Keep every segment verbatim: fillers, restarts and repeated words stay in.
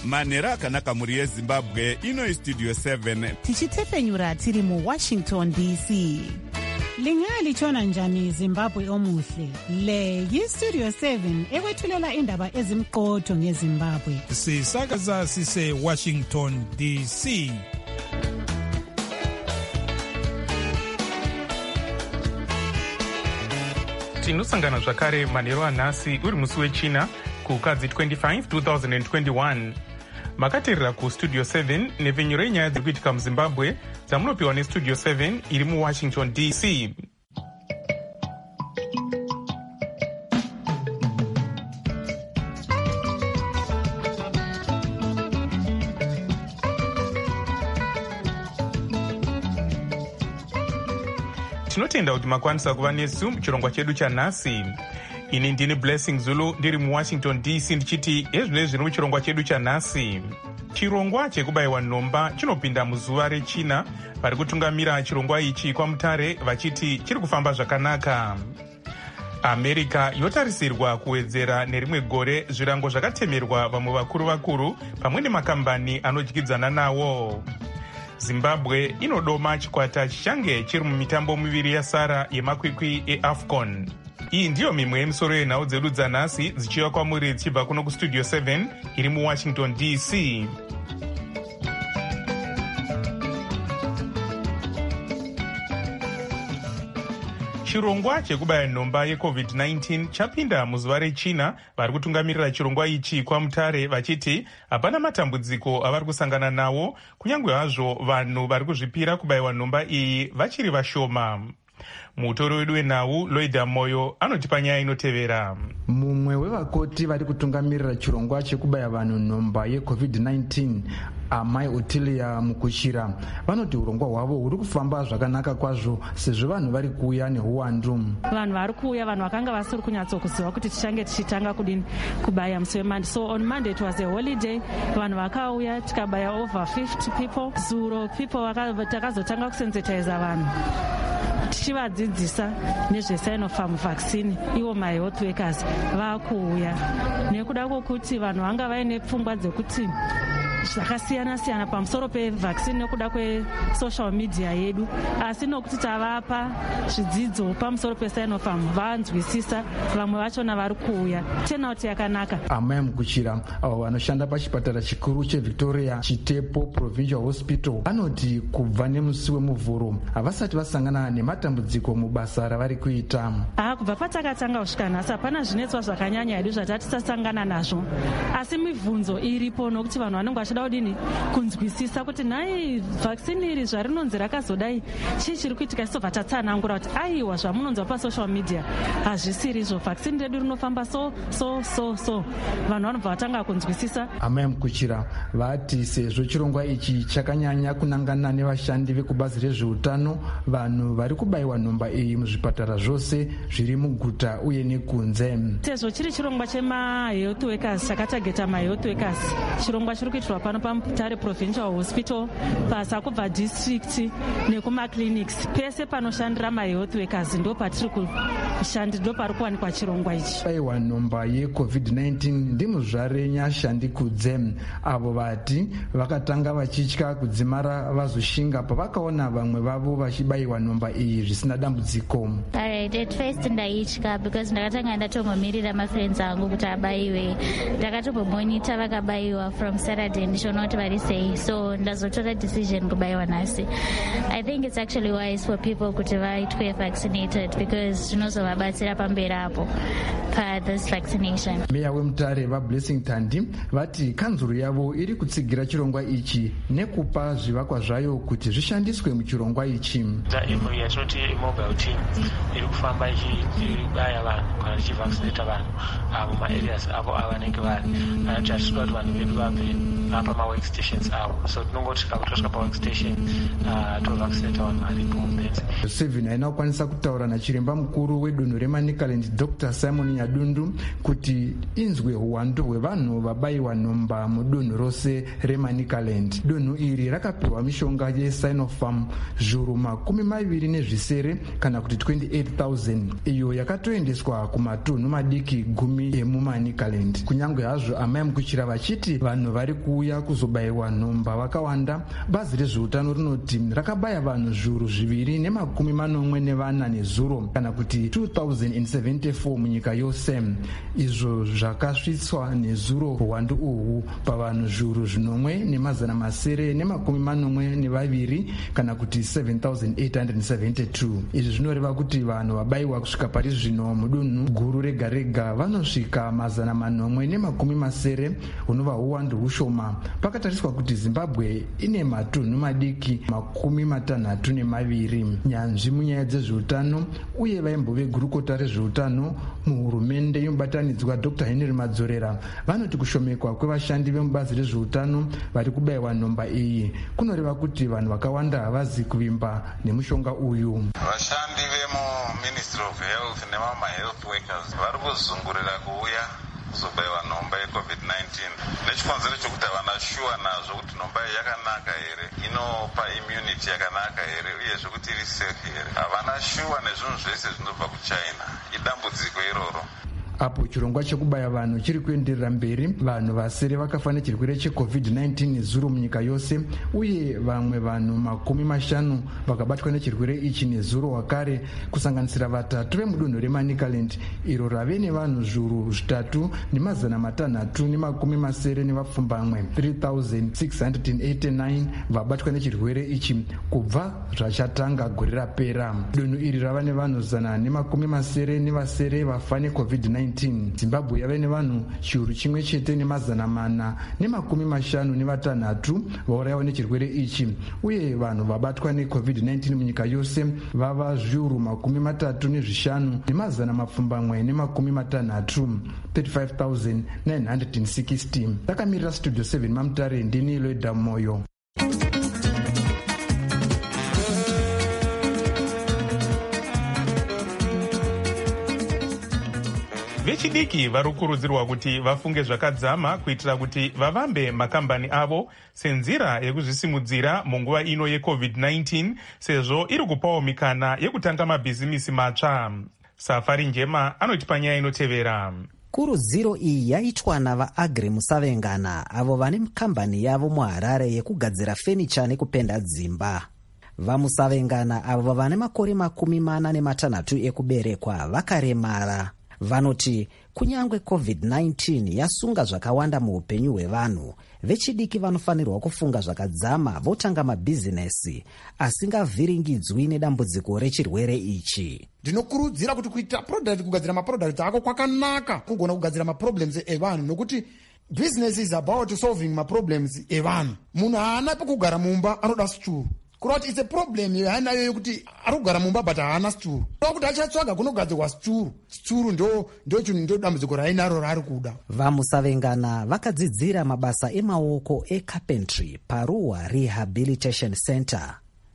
manhero akanaka mhuri yezimbabwe. Ino Studio seven tichitepenyura tiri muWashington D C. Lingalitshona njani Zimbabwe omuhle? Le yiStudio seven ekwethulela indaba ezimqotho ngeZimbabwe. Sisakaza sise Washington D C. Tinosangana zvakare manhero anhasi uri musi wechina kukadzi twenty-five two thousand twenty-one. Makateerera kuStudio seven nepfenyuro yenyaya dziri kuitika muZimbabwe dzamunopiwa neStudio seven iri muWashington D C. Tinotenda kuti makwanisa kuva nesu muchirongwa chedu chanhasi. Ini ndini Blessing Zulu ndiri muWashington D C ndichiti ezvinezvi zviri muchirongwa chedu chanhasi. Chirongwa chekubayiwa nhomba chinopinda muzuva rechina vari kutungamira chirongwa ichi kwamutare vachiti chiri kufamba zvakanaka. America yotarisirwa kuwedzera nerimwe gore zvirango zvakatemerwa vamwe vakuru vakuru pamwe nemakambani anodyidzana nawo. Zimbabwe inodoma chikwata chichange chiri mumitambo miviri yasara yemakwikwi eAFCON. Iyi ndiyo mimwe yemisoro yenhau dzedu dzanhasi dzichiva kwamuri dzichibva kuno kuStudio seven iri muWashington D C. Chirongwa chekubaya nhomba yeCovid nineteen chapinda muzuva rechina vari kutungamirira chirongwa ichi kwamutare vachiti hapana matambudziko avari kusangana nawo kunyange hazvo vanhu vari kuzvipira kubayiwa nhomba iyi vachiri vashoma. Mutori wedu wenhau Loida Moyo anotipa nyaya inotevera. Mumwe wevakoti vari kutungamirira chirongwa chekubaya vanhu nhomba yeCovid nineteen, Amai Otilia Mukuchira, vanoti urongwa hwavo huri kufamba zvakanaka kwazvo sezvo vanhu vari kuuya nehuwandu. Vanhu vari kuuya, vanhu vakanga vasiri kunyatsokuziva kuti tichange tichitanga kudini kubaya musi weMonday. So on Monday it was a holiday. Vanhu vakauya tikabaya over fifty people. Zuro people takazotanga kusensitiza vanhu tichivadzidzisa nezveSinopharm vaccine. Ivo my health workers vakuuya nekuda kwokuti vanhu vanga vaine pfungwa dzekuti zvakasiyana siyana pamusoro pevaccine nekuda kwesocial media yedu, asi nokuti tavapa zvidzidzo pamusoro peSinopharm vanzwisisa, vamwe vachona vari kuuya. Turnout yakanaka. Amai Mukuchira avo vanoshanda pachipatara chikuru cheVictoria Chitepo Provincial Hospital anoti kubva nemusi wemuvhuro havasati vasangana nematambudziko mubasa ravari kuita. Ah, kubva patakatanga kusvika nhasi hapana zvinetswa zvakanyanya hedu zvatatisasangana nazvo, asi mibvunzo iripo nokuti vanhu vanenge vachida kudini kunzwisisa kuti nhai vaccine iri zvarinonzi rakazodai chii chiri kuitika. Isobva tatsanangura kuti aiwa zvamunonzwa pasocial media hazvisiri izvo, vaccine redu rinofamba so so so so. Vanhu vanobva vatanga kunzwisisa. Amai Mukuchira vati sezvo chirongwa ichi chakanyanya kunangana nevashandi vekubazi rezveutano, vanhu vari kubayiwa nhomba iyi muzvipatara zvose zviri muguta uye nekunze. Sezvo chiri chirongwa chemahealth workers, chakatageta mahealth workers, chirongwa chiri kuitirwa pano paMutare Provincial Hospital, pasa kubva district nekumaclinics pese panoshandira mahealth workers ndo patiri kushandi, ndo pari kuwanikwa chirongwa ichi. Bayiwa nhomba yeCovid nineteen ndimuzvare Nyashandi Kudze, avo vati vakatanga vachitya kudzimara vazoshinga pavakaona vamwe vavo vachibayiwa nhomba iyi zvisina dambudziko. Alright, at first ndaitya because ndakatanga ndatongomirira mafriends angu kuti abayiwe, ndakatombomonita vakabayiwa from Saturday ndishona kuti vari sei, so ndazotora decision kubayiwa nhasi. I think it's actually wise for people kuti vaitwe vaccinated because zvinozovabatsira pamberi apo pa this vaccination. Meya weMutare vaBlessing Tandi vati kanzuro yavo iri kutsigira chirongwa ichi nekupa zvivakwa zvayo kuti zvishandiswe muchirongwa ichi. Yatinoti mobile team iri kufamba ichibaya vanhu kana ichivaccinata vanhu avo maareas avo avanenge vari kuti achitoda kuti vanhu vedu vabve apa maworkstations avo, so tinongoti kakutosvika paworkstation tovaccinata vanhu varipo mubedzi. Seven haina kukwanisa kutaura nachiremba mukuru wedu wedunhu remanicaland Dr Simon Nyadundu kuti inzwe uwandu hwevanhu vabayiwa nhomba mudunhu rose remanicaland. Dunhu iri rakapiwa mishonga yeSinopharm zviuru makumi maviri nezvisere kana kuti twenty-eight thousand iyo yakatoendeswa kumatunhu madiki gumi emumanicaland. Kunyange hazvo amai mukuchira vachiti vanhu vari kuuya kuzobayiwa nhomba vakawanda, bazi rezveutano rinoti rakabaya vanhu zviuru zviviri nemakumi manomwe nevana nezuro kana kuti two thousand seventy-four munyika yose. Izvo zvakasvitswa nezuro uwandu uhu pavanhu zviuru zvinomwe nemazana masere nemakumi manomwe nevaviri kana kuti seven thousand eight hundred seventy-two. Izvi zvinoreva kuti vanhu vabayiwa kusvika pari zvino mudunhu guru rega rega vanosvika mazana manomwe nemakumi masere, hunova uwandu hushoma pakatariswa kuti Zimbabwe ine matunhu madiki makumi matanhatu nemaviri. Nyanzvi munyaya dzezveutano uye vaimbove gurukota rezveutano muhurumende yomubatanidzwa Dr Henry Madzorera vanoti kushomekwa kwevashandi vemubazi rezveutano vari kubayiwa nhomba iyi kunoreva kuti vanhu vakawanda havazi kuvimba nemushonga uyu. Vashandi vemuministry of health nemama health workers vari kuzungurira kuuya kuzobayiwa nhomba yecovid nineteen nechikonzero chokuti havana shuwa nazvo kuti nhomba iyi yakanaka here, inopa immunity yakanaka here, uyezve kuti iri safe here. Havana shuwa nezvinhu zvese zvinobva kuchina. Idambudziko iroro. Apo chirongwa chekubaya vanhu chiri kuenderera mberi, vanhu vasere vakafa nechirwere checovid nineteen nezuro munyika yose, uye vamwe vanhu makumi mashanu vakabatwa nechirwere ichi nezuro wakare, kusanganisira vatatu vemudunhu remanicaland iro rave nevanhu zviuru zvitatu nemazana matanhatu nemakumi masere nevapfumbamwe three thousand six hundred eighty-nine vabatwa nechirwere ichi kubva zvachatanga gore rapera. Dunhu iri rava nevanhu zana nemakumi masere nevasere vafa necovid nineteen. Zimbabwe yave nevanhu chiuru chimwe chete nemazana mana nemakumi mashanu nevatanhatu vaurayiwa nechirwere ichi, uye vanhu vabatwa necovid nineteen munyika yose vava zviuru makumi matatu nezvishanu nemazana mapfumbamwe nemakumi matanhatu thirty-five thousand nine hundred sixty. Takamirira studio seven Mamutare, ndini Loida Moyo. Vechidiki vari kukurudzirwa kuti vafunge zvakadzama kuitira kuti vavambe makambani avo senzira yekuzvisimudzira munguva ino yecovid nineteen, sezvo iri kupawo mikana yekutanga mabhizimisi matsva. Safari Njema anoti panyaya inotevera. Kurudziro iyi yaitwa navaagri Musavengana avo vane kambani yavo muHarare yekugadzira fenicha nekupenda dzimba. VaMusavengana avo vane makore makumi mana nematanhatu ekuberekwa vakaremara. Vanoti kunyangwe covid nineteen yasunga zvakawanda muupenyu hwevanhu, vechidiki vanofanirwa kufunga zvakadzama votanga mabhizinesi asingavhiringidzwi nedambudziko rechirwere ichi. Ndinokurudzira kuti kuita product, kugadzira maproduct ako kwakanaka, kugona kugadzira maproblems evanhu, nokuti business is about solving maproblems evanhu. Munhu haana pekugara mumba, anoda sturu. Kuroti it's a problem yaanayo yokuti ari kugara mumba but haana sturu. Kuti achatsvaga kunogadzirwa sturu. Sturu ndo ndo chinhu ndo dambudziko rainaro raari kuda. VaMusavengana vakadzidzira mabasa emaoko ecarpentry paRuwa Rehabilitation Center.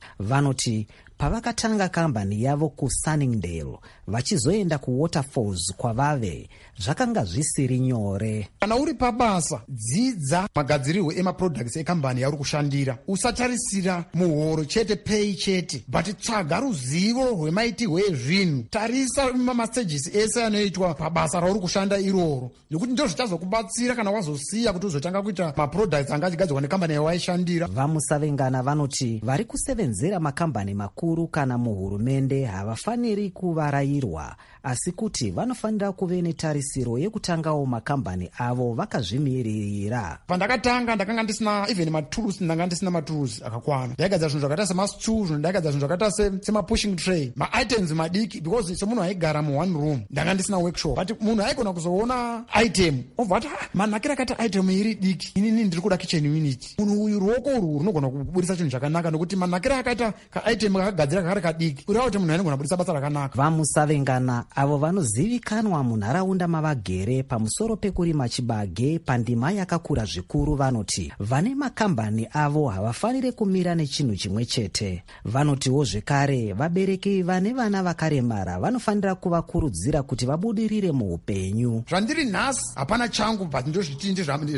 Vanoti pavakatanga kambani yavo kuSunningdale vachizoenda kuWaterfalls kwavave zvakanga zvisiri nyore. Kana uri pabasa, dzidza magadzirirwo emaproducts ekambani yauri kushandira. Usatarisira muhoro chete, pay chete, but tsvaga ruzivo rwemaitirwo ezvinhu. Tarisa mamastages ese anoitwa pabasa rauri kushanda iroro, nokuti ndizvo zvichazokubatsira kana wazosiya kuti uzotanga kuita maproducts anga achigadzirwa nekambani yawaishandira. VaMusavengana vanoti vari kusevenzera makambani makuru kana muhurumende havafaniri kuvarayirwa, asi kuti vanofanira kuve netarisiro yekutangawo makambani avo vakazvimiririra. Pandakatanga ndakanga ndisina even matools, ndanga ndisina matools akakwana. Ndaigadzira zvinhu zvakaita semastools, ndaigadzira zvinhu zvakaita semapushing tray, maitems madiki, because semunhu aigara mu one room, ndanga ndisina workshop. But munhu aigona kuzoona item obva ati manakira akaita item iri diki, inini ndiri kuda kitchen unit. Munhu uyu ruoko urwu runogona kubudisa chinhu chakanaka, nokuti manakira akaita ka item kakagadzira kakari kadiki, kureva kuti munhu anogona kubudisa basa rakanaka. VaMusavengana avo vanozivikanwa munharaunda mavagere pamusoro pekurima chibage pandima yakakura zvikuru vanoti vane makambani avo havafaniri kumira nechinhu chimwe chete. Vanotiwo zvekare vabereki vane vana vakaremara vanofanira kuvakurudzira kuti vabudirire muupenyu. Zvandiri nhasi hapana changu but ndozviti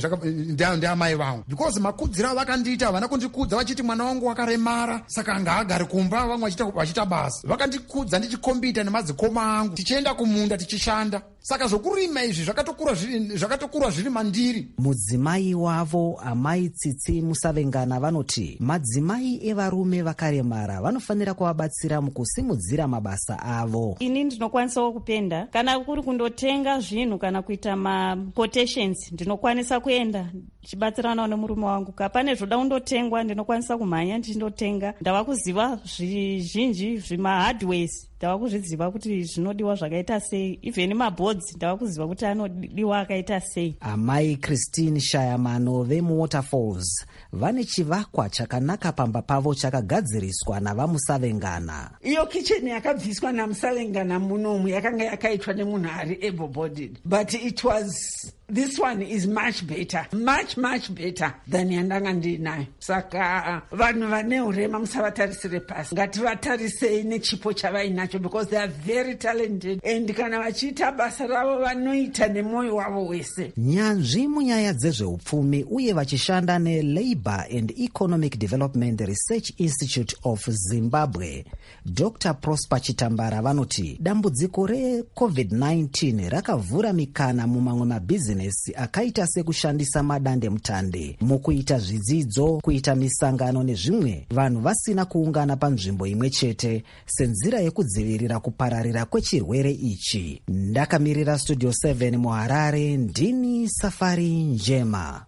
ndeamai vangu because makudziro avakandiita havana kundikudza vachiti mwana wangu wakaremara saka ngaagare kumba vamwe vachita basa. Vakandikudza ndichikombita nemadzikoma angu tichienda kumunda tichishanda. Saka zvokurima izvi zvakatokura zviri mandiri. Mudzimai wavo Amai Tsitsi Musavengana vanoti madzimai evarume vakaremara vanofanira kuvabatsira mukusimudzira mabasa avo. Ini ndinokwanisawo kupenda kana kuri kundotenga zvinhu kana kuita mapotations ndinokwanisa kuenda chibatsirana nemurume wangu. Kapane zvoda kundotengwa ndinokwanisa kumhanya ndichindotenga. Ndava kuziva zvizhinji zvima hardwares, ndava kuzviziva kuti zvinodiwa zvakaita sei, even maboards ndava kuziva kuti anodiwa akaita sei. Amai Christine Shayamano vemuWaterfalls vane chivakwa chakanaka pamba pavo chakagadziriswa navamusavengana. Iyo kitchen yakabviswa namusavengana munomu yakanga yakaitwa nemunhu ari able bodied, but it was this one is much better, much much better than yandanga ndinayo. Saka vanhu vane urema musavatarisire pasi, ngativatarisei nechipo chavainacho because they are very talented and kana vachiita basa ravo vanoita nemoyo wavo wese. Nyanzvi munyaya dzezveupfumi uye vachishanda neLabour and Economic Development Research Institute of Zimbabwe, Doctor Prosper Chitambara vanoti dambudziko reCovid nineteen rakavhura mikana mumamwe mabhizinesi akaita sekushandisa madande mutande mukuita zvidzidzo, kuita misangano nezvimwe, vanhu vasina kuungana panzvimbo imwe chete senzira yekudzivirira kupararira kwechirwere ichi. Ndakamirira Studio seven muHarare, ndini Safari Njema.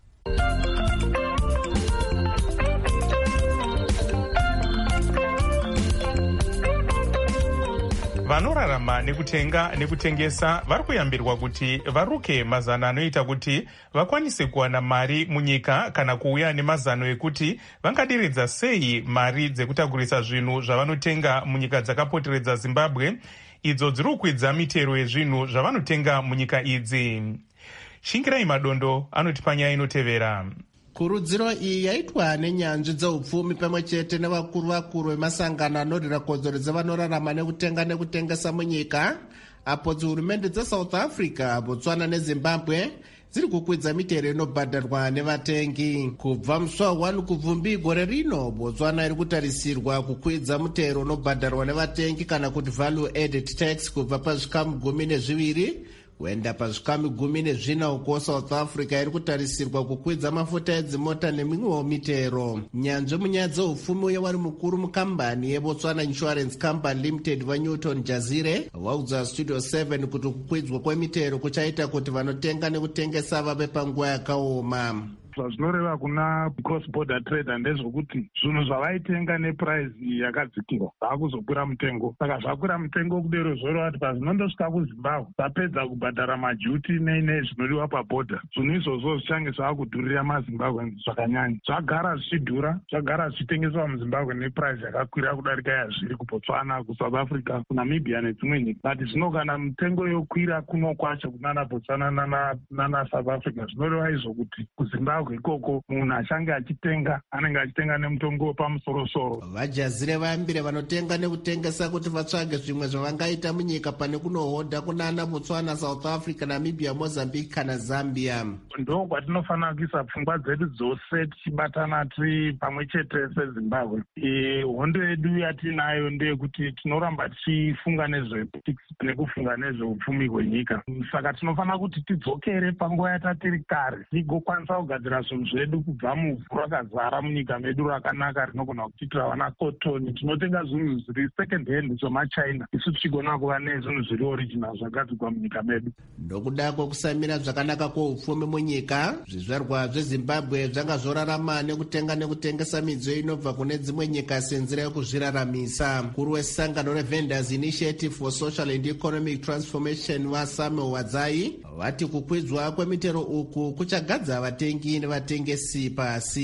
Vanorarama nekutenga nekutengesa vari kuyambirwa kuti varuke mazano anoita kuti vakwanise kuwana mari munyika kana kuuya nemazano ekuti vangadiridza sei mari dzekutagurisa zvinhu zvavanotenga munyika dzakapoteredza Zimbabwe idzo dziri kukwidza mitero yezvinhu zvavanotenga munyika idzi. Shingirai Madondo anoti panyaya inotevera. Kurudziro iyi yaitwa nenyanzvi dzeupfumi pamwe chete nevakuru vakuru vemasangano anorwira kodzero dzevanorarama nekutenga nekutengesa munyika, apo dzihurumende dzeSouth Africa, Botswana neZimbabwe dziri kukwidza mitero inobhadharwa nevatengi. Kubva musi wawanhu kubvumbi gore rino, Botswana iri kutarisirwa kukwidza mutero unobhadharwa nevatengi kana kuti value added tax kubva pazvikamu gumi nezviviri kuenda pazvikamu gumi nezvina, uko South Africa iri kutarisirwa kukwidza mafuta edzimota nemimwewo mitero. Nyanzvi munyaya dzeupfumi uye wari mukuru mukambani yeBotswana Insurance Company Limited vaNewton Jazire vaudza Studio seven kuti kukwidzwa kwemitero kuchaita kuti vanotenga nekutengesa vave panguva yakaoma. Zvazvinoreva kuna cross border trader ndezvokuti zvinhu zvavaitenga neprice yakadzikirwa zvakuzokwira mutengo. Saka zvakwira mutengo kudero zvoreva kuti pazvinondosvika kuZimbabwe zvapedza kubhadhara majuti neine zvinodiwa pabhodha, zvinhu izvozvo zvichange zvakudhurira maZimbabwe zvakanyanya. Zvagara zvichidhura, zvagara zvichitengeswa muZimbabwe neprice yakakwira kudarika yazviri kuBotswana, kuSouth Africa, kuNamibia nedzimwe nyika. But zvino kana mutengo yokwira kuno kwacho kunana Botswana nana South Africa, zvinoreva izvo kuti kuZimbabwe ikoko munhu achange achitenga anenge achitenga nemutongo wepamusoro-soro. Vajazire vayambire vanotenga nekutengesa kuti vatsvage zvimwe zvavangaita munyika pane kunohodha kunana Botswana, South Africa, Namibia, Mozambique kana Zambia. Ndo kwatinofanira kuisa pfungwa dzedu dzose tichibatana tiri pamwe chete seZimbabwe. Hondo yedu yatinayo ndeyekuti tinoramba tichifunga nezvepolitics nekufunga nezveupfumi hwenyika. Saka tinofanira kuti tidzokere panguva yatatiri kare tigokwanisa kugadzira zvinhu zvedu kubva muvhu rakazara munyika medu rakanaka rinogona kutitira vana cotton. Tinotenga zvinhu zviri second hand zvamachina isu tichigona kuva nezvinhu zviri original zvagadzirwa munyika medu. Nokuda kwekusamira zvakanaka kwoupfumi munyika, zvizvarwa zveZimbabwe zvanga zvorarama nekutenga nekutengesa midziyo inobva kune dzimwe nyika senzira yokuzviraramisa. Mukuru wesangano reVendors Initiative for Social and Economic Transformation vaSamuel Wadzai vati kukwidzwa kwemitero uku kuchagadza vatengi nevatengesi pasi.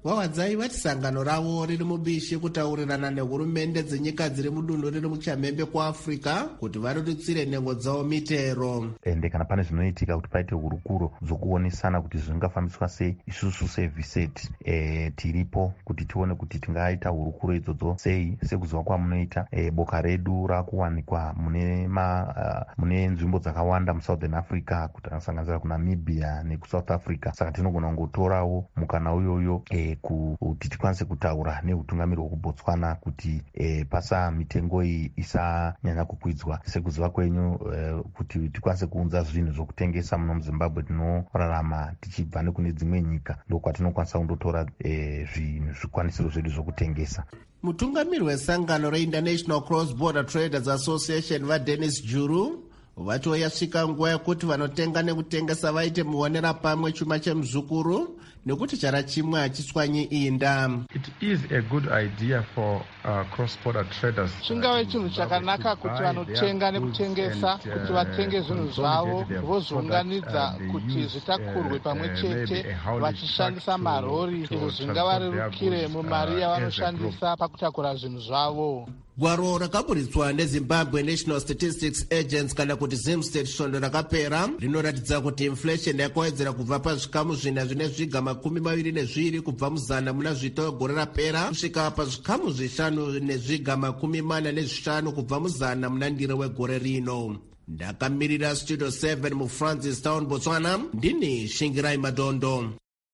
wawadzai vati sangano ravo riri mubishi kutaurirana nehurumende dzenyika dziri mudunhu riri muchamhembe kuafrica kuti varurutsire nhengo dzavo mitero. ende kana pane zvinoitika kuti paite hurukuro dzokuonesana kuti zvingafambiswa sei, isusu sevhiseti e, tiripo kuti tione kuti tingaita hurukuro idzodzo sei. sekuziva kwamunoita e, boka redu rakuwanikwa mune, uh, mune nzvimbo dzakawanda musouthern africa kusanganisira kunamibia nekusouth africa. saka tinogona kungotorawo mukana uyoyo e, kuti tikwanise kutaura neutungamiri hwekubotswana kuti e, pasa mitengo iyi isanyanya kukwidzwa. sekuziva kwenyu e, kuti tikwanise kuunza zvinhu zvokutengesa muno muzimbabwe tinorarama tichibva nekune dzimwe nyika, ndokwatinokwanisa kundotora e, zvinhu zvikwanisiro zvedu zvokutengesa. mutungamiri wesangano reinternational cross border traders association vadennis juru vati yasvika nguva yekuti vanotenga nekutengesa vaite muonera pamwe chuma chemuzukuru nekuti chara chimwe hachiswanyi inda. It is a good idea for uh, cross-border traders. Chingave chinhu chakanaka kuti vanotenga nekutengesa kuti vatenge zvinhu zvavo vozviunganidza kuti zvitakurwe pamwe chete vachishandisa marori. Izvo zvingavarerukire mumari yavanoshandisa pakutakura zvinhu zvavo. gwaro rakaburitswa nezimbabwe national statistics agents kana kuti zimstate svondo rakapera rinoratidza kuti inflation yakawedzera kubva pazvikamu zvina zvine zviga makumi maviri nezviri kubva muzana muna zvita wegore rapera kusvika pazvikamu zvishanu nezviga makumi mana nezvishanu kubva muzana muna ndiro wegore rino. Ndakamirira studio seven mufrancis town botswana, ndini Shingirai Madondo.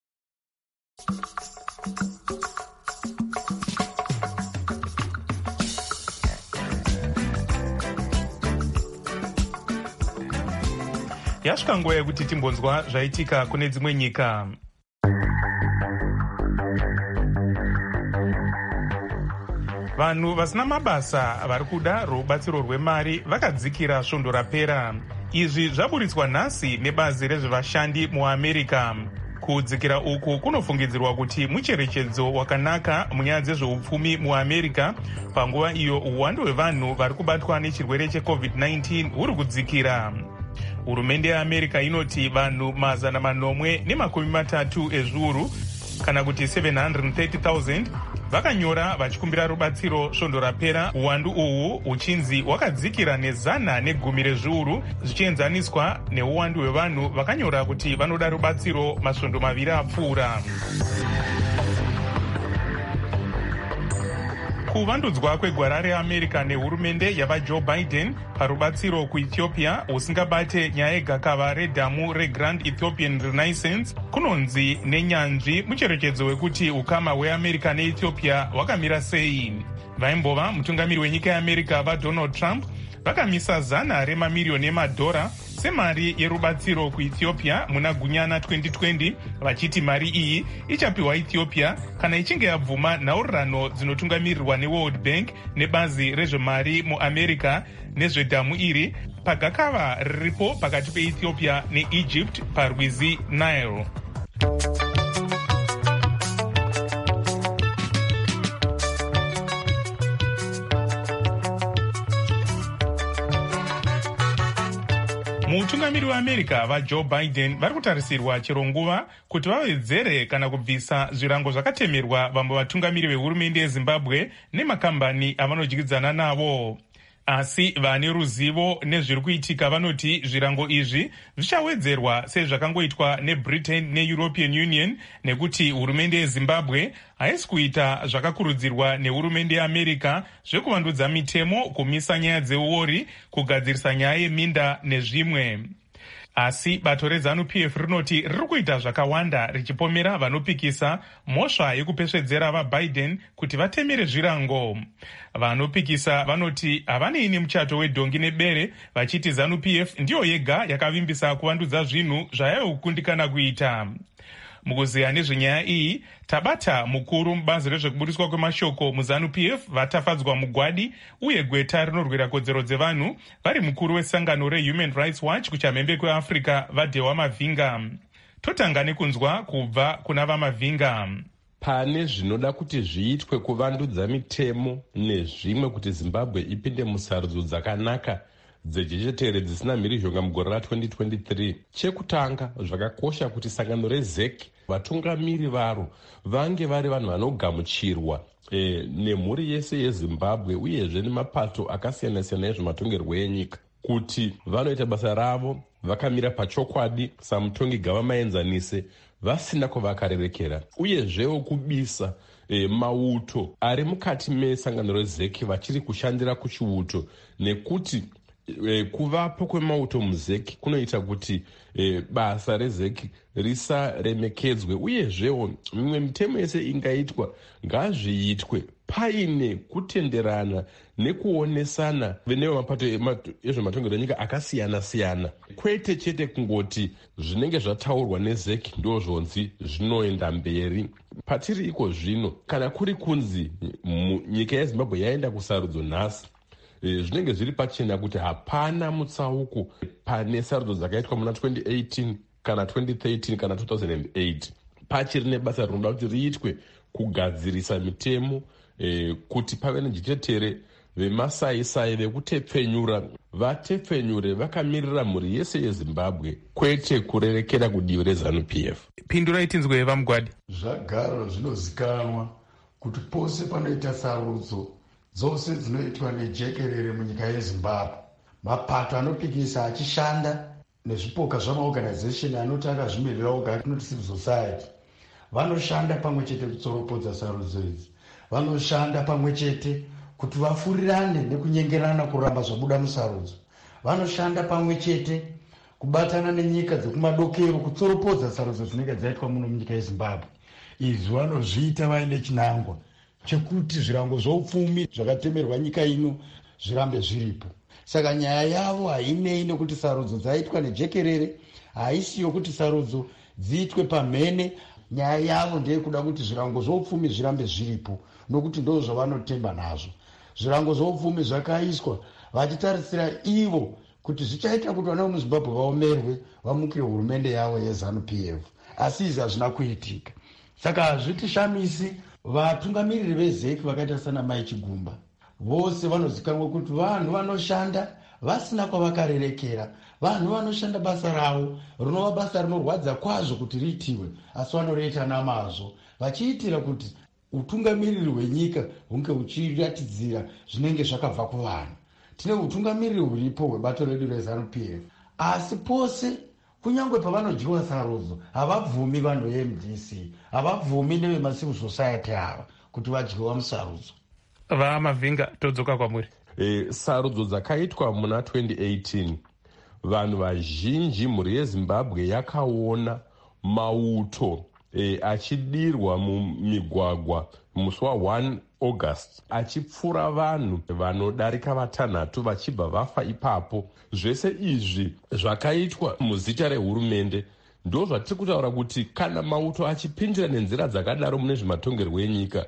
Yasvika nguva yekuti timbonzwa zvaitika kune dzimwe nyika. Vanhu vasina mabasa vari kuda rubatsiro rwemari vakadzikira svondo rapera. Izvi zvaburitswa nhasi nebazi rezvevashandi muAmerica. Kudzikira uku kunofungidzirwa kuti mucherechedzo wakanaka munyaya dzezveupfumi muAmerica panguva iyo uwandu hwevanhu vari kubatwa nechirwere checovid nineteen huri kudzikira. Hurumende yeAmerica inoti vanhu mazana manomwe nemakumi matatu ezviuru kana kuti seven hundred thirty thousand vakanyora vachikumbira rubatsiro svondo rapera. Uwandu uhu uchinzi wakadzikira nezana negumi rezviuru zvichienzaniswa neuwandu hwevanhu vakanyora kuti vanoda rubatsiro masvondo maviri apfuura. Kuvandudzwa kwegwara reAmerica nehurumende yavaJoe Biden parubatsiro kuEthiopia usingabate nyaya yegakava redhamu reGrand Ethiopian Renaissance kunonzi nenyanzvi mucherechedzo wekuti ukama hweAmerica neEthiopia hwakamira sei. Vaimbova mutungamiri wenyika yeAmerica vaDonald Trump vakamisa zana remamirioni emadhora semari yerubatsiro kuEthiopia muna gunyana twenty twenty vachiti mari iyi ichapiwa Ethiopia kana ichinge yabvuma nhaurirano dzinotungamirirwa neWorld Bank nebazi rezvemari muAmerica nezvedhamu iri pagakava riripo pakati peEthiopia neEgypt parwizi Nile. Mutungamiri weAmerica vaJoe Biden vari kutarisirwa chero nguva kuti vawedzere kana kubvisa zvirango zvakatemerwa vamwe vatungamiri vehurumende yeZimbabwe nemakambani avanodyidzana navo. Asi vane ruzivo nezviri kuitika vanoti zvirango izvi zvichawedzerwa sezvakangoitwa neBritain neEuropean Union nekuti hurumende yeZimbabwe haisi kuita zvakakurudzirwa nehurumende yeAmerica zvekuvandudza mitemo, kumisa nyaya dzeuori, kugadzirisa nyaya yeminda nezvimwe. Asi bato reZanu-P F rinoti riri kuita zvakawanda richipomera vanopikisa mhosva yekupesvedzera vaBiden kuti vatemere zvirango. Vanopikisa vanoti havanei muchato wedhongi nebere vachiti ZANU-P F ndiyo yega yakavimbisa kuvandudza zvinhu zvayayokundikana kuita. Mukuziya nezvenyaya iyi tabata mukuru mubazi rezvekubudiswa kwemashoko muZanu-P F vatafadzwa mugwadi uye gweta rinorwira kodzero dzevanhu vari mukuru wesangano reHuman Rights Watch kuchamhembe kweAfrica vaDhewa Mavhinga. Totanga nekunzwa kubva kuna vaMavhinga. Pane zvinoda kuti zviitwe kuvandudza mitemo nezvimwe kuti Zimbabwe ipinde musarudzo dzakanaka dzejechetere dzisina mhirizhonga mugore ra-twenty twenty-three. Chekutanga, zvakakosha kuti sangano rezek vatungamiri varo vange vari vanhu vanogamuchirwa e, nemhuri yese yezimbabwe uyezve nemapato akasiyana-siyana ezvematongerwo enyika, kuti vanoita basa ravo vakamira pachokwadi samutongi gavamaenzanise vasina kwavakarerekera, uyezvewo kubisa E, mauto ari mukati mesangano rezeki vachiri kushandira kuchiuto, nekuti e, kuvapo kwemauto muzeki kunoita kuti e, basa rezeki risaremekedzwe. Uyezvewo mimwe mitemo yese ingaitwa ngazviitwe paine kutenderana nekuonesana venewo mapato ezvematongerwo enyika akasiyana-siyana, kwete chete kungoti zvinenge zvataurwa nezeki ndozvonzi zvinoenda mberi. Patiri iko zvino, kana kuri kunzi nyika yezimbabwe yaenda kusarudzo nhasi, e, zvinenge zviri pachena kuti hapana mutsauko pane sarudzo dzakaitwa muna twenty eighteen kana twenty thirteen kana two thousand eight. Pachiri nebasa rinoda kuti riitwe kugadzirisa mitemo e, kuti pave nejechetere vemasaisai vekutepfenyura vatepfenyure vakamirira mhuri yese yezimbabwe, kwete kurerekera kudivi rezanu-p f. Pindurai tinzwe vamugwadi. Zvagara zvinozikanwa kuti pose panoita sarudzo dzose dzinoitwa nejekerere munyika yezimbabwe, mapato anopikisa achishanda nezvipoka zvamaorganization anoti akazvimirira oga kunoti civil society vanoshanda pamwe chete kutsoropodza sarudzo idzi, vanoshanda pamwe chete kuti vafurirane nekunyengerana kuramba zvabuda musarudzo, vanoshanda pamwe chete kubatana nenyika dzekumadokero kutsoropodza sarudzo dzinenge dzaitwa muno munyika yezimbabwe. Izvi vanozviita vaine chinangwa chekuti zvirango zvoupfumi zvakatemerwa nyika ino zvirambe zviripo. Saka nyaya yavo hainei nekuti sarudzo dzaitwa nejekerere, haisiyo kuti sarudzo dziitwe pamhene. Nyaya yavo ndeyekuda kuti zvirango zvoupfumi zvirambe zviripo, nokuti ndo zvavanotemba nazvo. Zvirango zvoupfumi zvakaiswa vachitarisira ivo kuti zvichaita kuti vana vemuzimbabwe vaomerwe vamukire hurumende yavo yezanu-p f, asi izvi hazvina kuitika. Saka hazvitishamisi vatungamiriri vezeki vakaita sana Mai Chigumba vose vanozikanwa kuti vanhu vanoshanda vasina kwavakarerekera, vanhu vanoshanda basa ravo rinova basa rinorwadza kwazvo kuti riitiwe, asi vanoreeta namazvo vachiitira kuti utungamiriri hwenyika hunge huchiratidzira zvinenge zvakabva kuvanhu. Tine utungamiriri huripo hwebato redu rezanu-p f, asi pose kunyange pavanodyiwa sarudzo havabvumi vanhu ve-M D C, havabvumi nevemacivil society ava kuti vadyiwa musarudzo. Vamavhinga, todzoka kwamuri. E, sarudzo dzakaitwa muna twenty eighteen, vanhu vazhinji mhuri yezimbabwe yakaona mauto e, achidirwa mumigwagwa musi wa-one August achipfura vanhu vanodarika vatanhatu vachibva vafa ipapo. Zvese izvi zvakaitwa muzita rehurumende. Ndo zvatiri kutaura kuti kana mauto achipindira nenzira dzakadaro mune zvematongerwo enyika,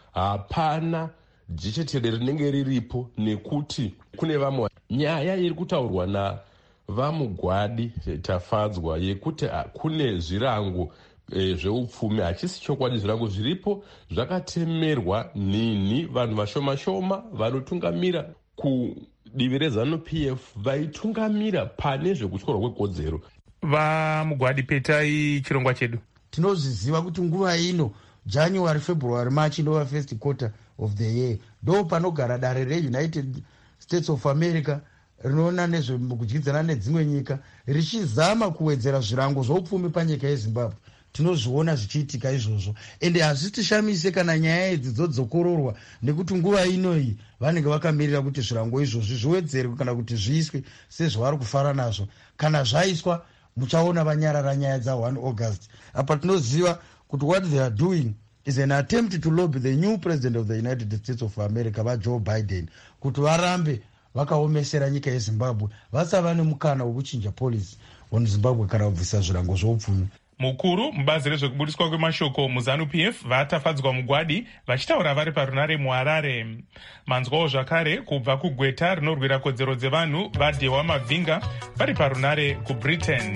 hapana jechetere rinenge riripo, nekuti kune vamwe nyaya iri kutaurwa navamugwadi tafadzwa yekuti kune zvirango e, zveupfumi. Hachisi chokwadi, zvirango zviripo zvakatemerwa nini vanhu vashoma-shoma vanotungamira kudivi rezanu-p f vaitungamira pane zvekutyorwa kwekodzero. Vamugwadi, petai chirongwa chedu. Tinozviziva kuti nguva ino January, February, March ndova first quarter of the year, ndo panogara dare reUnited States of America rinoona nezvekudyidzana nedzimwe nyika richizama kuwedzera zvirango zvoupfumi panyika yezimbabwe. Tinozviona zvichiitika izvozvo, ende hazvitishamise kana nyaya idzi dzodzokororwa, nekuti nguva inoyi vanenge vakamirira kuti zvirango izvozvi zviwedzerwe kana kuti zviiswe sezvavari kufara nazvo. Kana zvaiswa muchaona vanyarara nyaya dza-one August. Apa tinoziva kuti what they are doing is an attempt to lobby the new president of the United States of America, vaJoe Biden, kuti varambe vakaomesera nyika yezimbabwe vasava nemukana wekuchinja policy wemuzimbabwe kana kubvisa zvirango zvoupfumi. Mukuru mubazi rezvekubudiswa kwemashoko muzanu-p f vatafadzwa mugwadi vachitaura vari parunare muharare. Manzwawo zvakare kubva kugweta rinorwira kodzero dzevanhu vadhewa mavhinga vari parunare kubritain.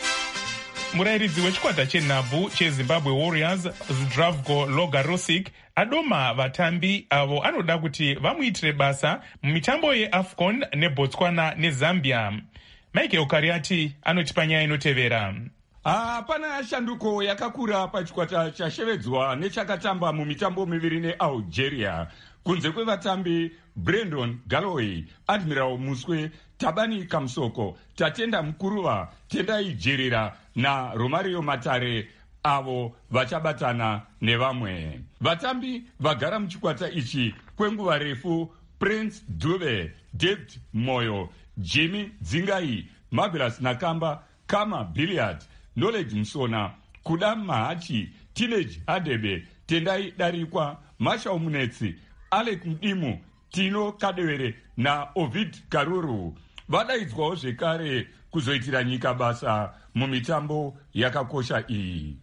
Murayiridzi wechikwata chenhabvu chezimbabwe warriors Zdravko Logarosic adoma vatambi avo anoda kuti vamuitire basa mumitambo yeafcon nebotswana nezambia. Michael Kariati anotipa nyaya inotevera. Hapana shanduko yakakura pachikwata chashevedzwa nechakatamba mumitambo miviri nealgeria kunze kwevatambi Brandon Galloway, Admiral Muswe, Tabani Kamsoko, Tatenda Mkuruva, Tendai Jerira na Romario Matare avo vachabatana nevamwe. Vatambi vagara muchikwata ichi kwenguva refu Prince Dube, David Moyo, Jimmy Dzingai, Marvelous Nakamba, Kama Billiard, Knowledge Msona, Kudam Mahachi, Teenage Hadebe, Tendai Darikwa, Masha Omunetsi, Alec Mdimu, Tino Kadewere na Ovid Karuru vadaidzwawo zvekare kuzoitira nyika basa mumitambo yakakosha iyi.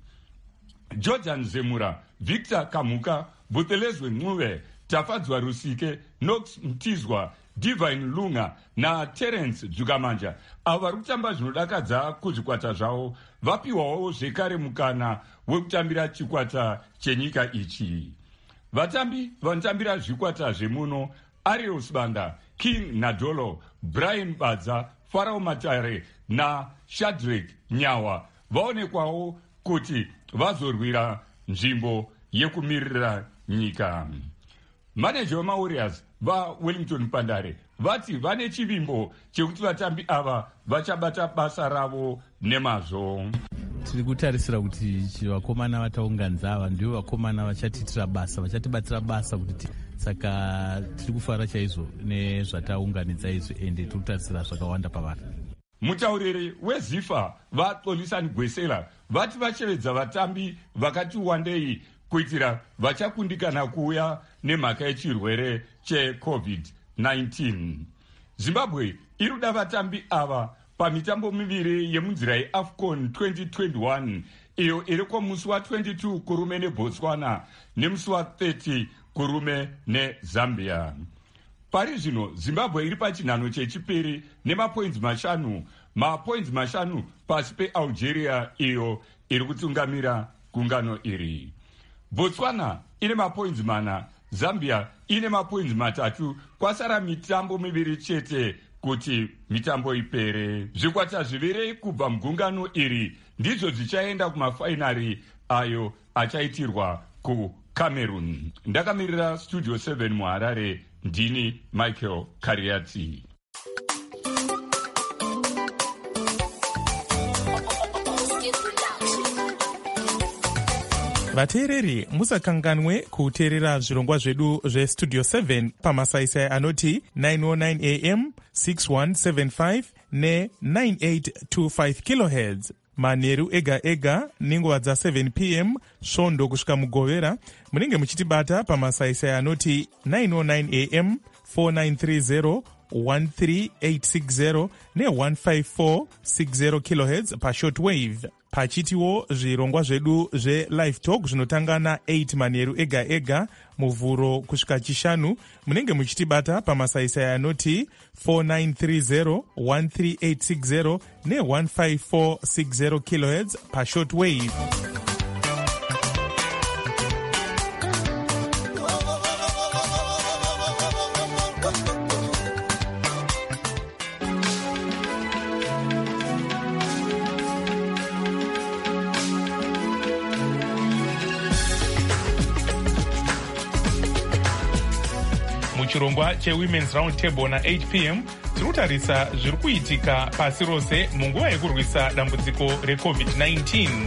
Jordan Zemura, Victor Kamuka, Butelezwe Mnuve, Tafadzwa Rusike, Nox Mtizwa, Divine Lunga na Terence Dzukamanja avo vari kutamba zvinodakadza kuzvikwata zvavo vapiwawo zvekare mukana wekutambira chikwata chenyika ichi. Vatambi vanotambira zvikwata zvemuno Ariel Sibanda, King Nadolo, Brian Badza, Farao Matare na Shadrack Nyawa vaonekwawo kuti vazorwira nzvimbo yekumirira nyika. Manager wemaWarriors vaWellington Pandare vati vane chivimbo chekuti vatambi ava vachabata basa ravo nemazvo. Tiri kutarisira kuti vakomana vataunganidza ava ndivo vakomana vachatiitira basa, vachatibatira basa kuti saka tiri kufara chaizvo nezvataunganidza izvo ende tiri kutarisira zvakawanda pavari. Mutauriri weZifa vaXolisani Gwesela vati vachevedza vatambi vakati wandei kuitira vachakundikana kuuya nemhaka yechirwere checovid nineteen. Zimbabwe iri kuda vatambi ava pamitambo miviri yemunzira yeAFCON twenty twenty-one iyo iri kumusi wa twenty-two kurume neBotswana nemusi wa thirty kurume neZambia. Pari zvino Zimbabwe iri pachinhano chechipiri nemapoints mashanu, mapoints mashanu pasi peAlgeria iyo iri kutungamira gungano iri. Botswana ine mapoints mana, Zambia ine mapoints matatu, kwasara mitambo miviri chete kuti mitambo ipere. Zvikwata zviviri kubva mugungano iri ndizvo zvichaenda kumafainari ayo achaitirwa kuCameroon. Ndakamirira Studio seven muHarare, ndini Michael Kariati. Vateereri musakanganwe kuteerera zvirongwa zvedu zvestudio seven pamasaisai anoti nine oh nine a m, six one seven five ne nine eight two five kilohertz manheru ega ega nenguva dza seven p m svondo kusvika mugovera. Munenge muchitibata pamasaisai anoti nine oh nine a m, four nine three zero, one three eight six zero ne one five four six zero kilohertz pashortwave. Pachitiwo zvirongwa zvedu zve-live talk zvinotanga na eight manheru ega ega muvhuro kusvika chishanu. Munenge muchitibata pamasaisai anoti four nine three zero, one three eight six zero ne one five four six zero kilohertz pashortwave. Chirongwa cheWomen's Round Table na eight p m tinotarisa zviri kuitika pasi rose munguva yekurwisa dambudziko recovid nineteen.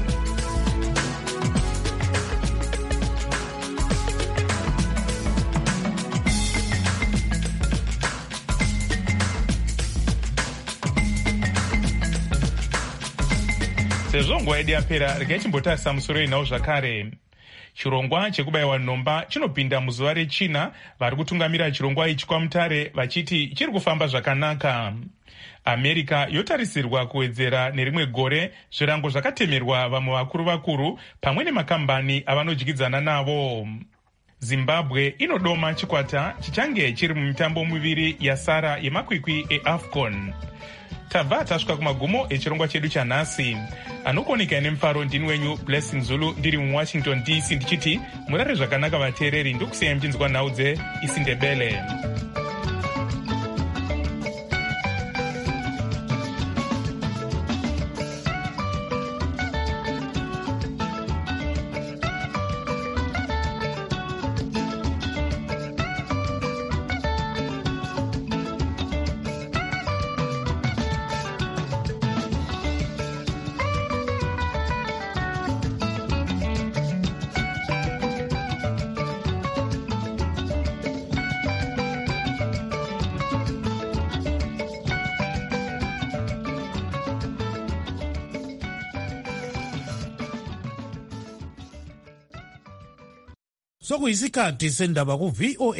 Sezvo nguva yedu yapera, regai timbotarisa musoro inawo zvakare. Chirongwa chekubayiwa nhomba chinopinda muzuva rechina. Vari kutungamira chirongwa ichi kwamutare vachiti chiri kufamba zvakanaka. America yotarisirwa kuwedzera nerimwe gore zvirango zvakatemerwa vamwe vakuru vakuru pamwe nemakambani avanodyidzana navo. Zimbabwe inodoma chikwata chichange chiri mumitambo miviri yasara yemakwikwi eAFCON. tabva tasvika kumagumo echirongwa chedu chanhasi. Anokuoneka nemufaro ndini wenyu Blessing Zulu ndiri muwashington D C ndichiti murare zvakanaka vateereri, ndokusiyai muchinzwa nhau dzeIsindebele. Sokuyisikhathi sendaba ku V O A